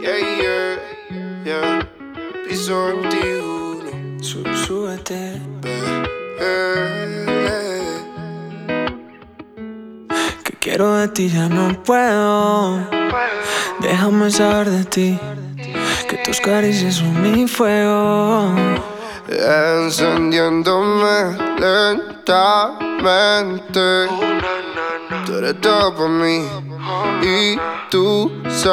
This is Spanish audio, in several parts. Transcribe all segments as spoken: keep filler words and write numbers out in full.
Yeah, yeah, yeah. Piso veintiuno. Sub, súbete. Que quiero de ti, ya no puedo. Déjame saber de ti. Que tus caricias son mi fuego. Encendiéndome lentamente. Tú eres todo para mí y tú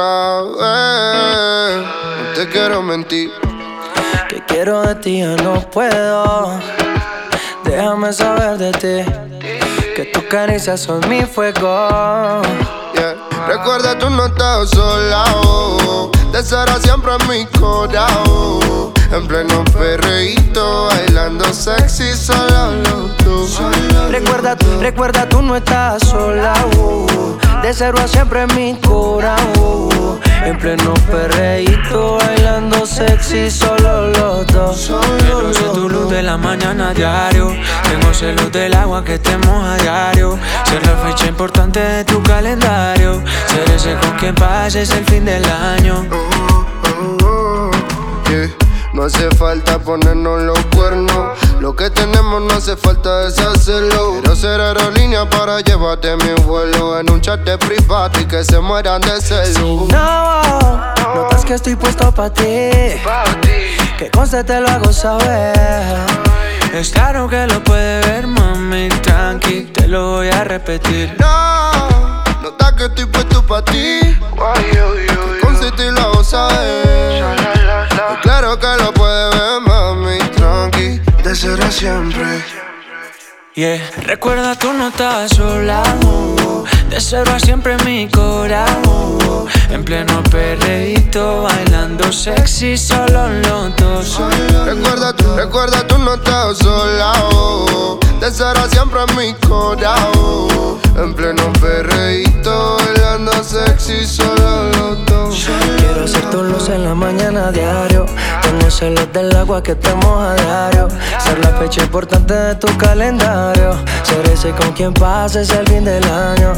sabes. No te quiero mentir. Que quiero de ti, ya no puedo. Déjame saber de ti. Que tus caricias son mi fuego. Yeah. Recuerda, tú no estás sola, oh. Te será siempre en mi corazón. En pleno perreíto, bailando sexy, solo los dos. Recuerda, recuerda, tú no estás sola, oh. De cero a siempre en mi corazón. En pleno perreíto, bailando sexy, solo los dos. Quiero ser tu luz de la mañana a diario. Tengo celos del agua que te moja a diario. Ser la fecha importante de tu calendario. Ser ese con quien pases el fin del año. Oh, oh, oh, yeah. No hace falta ponernos los cuernos. Lo que tenemos no hace falta deshacerlo. Quiero ser aerolínea para llevarte a mi vuelo. En un chat de privado y que se mueran de celo. No, notas que estoy puesto pa' ti. Que conste te lo hago saber. Es claro que lo puede ver, mami, tranqui, te lo voy a repetir. No, notas que estoy puesto pa' ti. Que conste te lo hago saber. Es claro que lo puede ver, mami, tranqui, de ser a siempre. Yeah. Recuerda, tú no estás sola, oh. De cero a siempre en mi corazón. En pleno perreíto, bailando sexy, solo los dos. Recuerda, tú, recuerda, tú no estás sola, oh. De cero a siempre en mi corazón. En pleno perreíto, bailando sexy, solo los dos. Quiero ser tu luz en la mañana a diario. Tengo celos del agua que te moja a diario. Ser la fecha importante de tu calendario. Ser ese con quien pases el fin del año.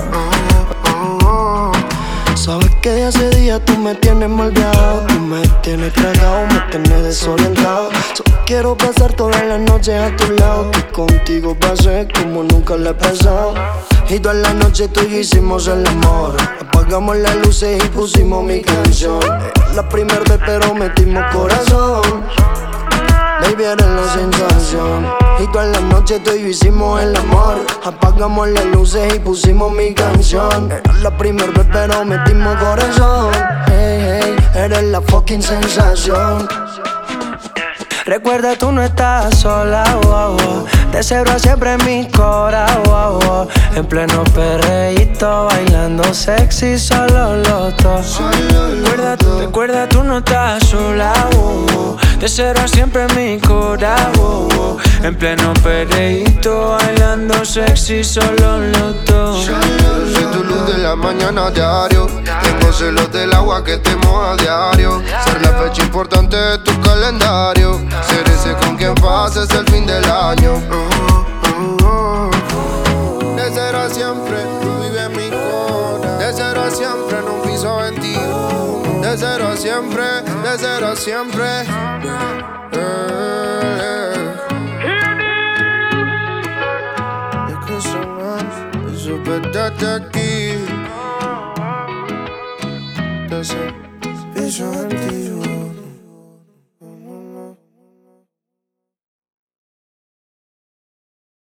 Sabes que de hace días tú me tienes malviado. Tú me tienes tragado, me tienes desorientado. Solo quiero pasar todas las noches a tu lado. Que contigo pasé como nunca le he pasado. Y todas las noches tú y yo hicimos el amor. Apagamos las luces y pusimos mi canción. La primera vez pero metimos corazón. Baby, eres la sensación. Y todas las noches tú y yo hicimos el amor. Apagamos las luces y pusimos mi canción. Era la primera vez pero metimos corazón. Hey, hey, eres la fucking sensación. Recuerda, tú no estás sola, oh, oh. De cero a siempre en mi corazón, oh, oh. En pleno perreíto, bailando sexy, solo los dos. Recuerda, recuerda, tú no estás sola, oh, oh. De cero a siempre en mi corazón, oh, oh. En pleno perreíto, bailando sexy, solo los dos. Soy tu luz de la mañana a diario. Tengo celos del agua que te moja a diario. Ser la fecha importante de tu calendario. Ser ese con quien pases el fin del año. Oh, oh, oh. De cero a siempre, tú vives en mi corazón. De cero a siempre, en un piso veintiuno. De cero a siempre, de cero a siempre. Eh, eh. Es que son es súper desde aquí. De cero, piso veintiuno.